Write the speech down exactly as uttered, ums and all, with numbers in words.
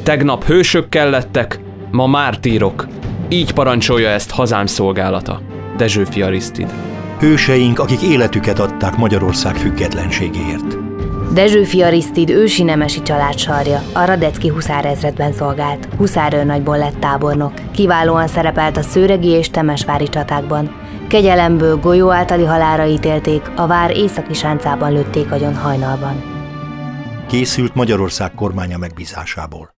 Tegnap hősökkel lettek, ma mártírok. Így parancsolja ezt hazám szolgálata. Dezsőfi Arisztid. Hőseink, akik életüket adták Magyarország függetlenségéért. Dezsőfi Arisztid ősi nemesi család sarja, a Radecki huszárezredben szolgált, huszárőrnagyból lett tábornok, kiválóan szerepelt a szőregi és temesvári csatákban. Kegyelemből golyó általi halálra ítélték, a vár északi sáncában lőtték agyon hajnalban. Készült Magyarország kormánya megbízásából.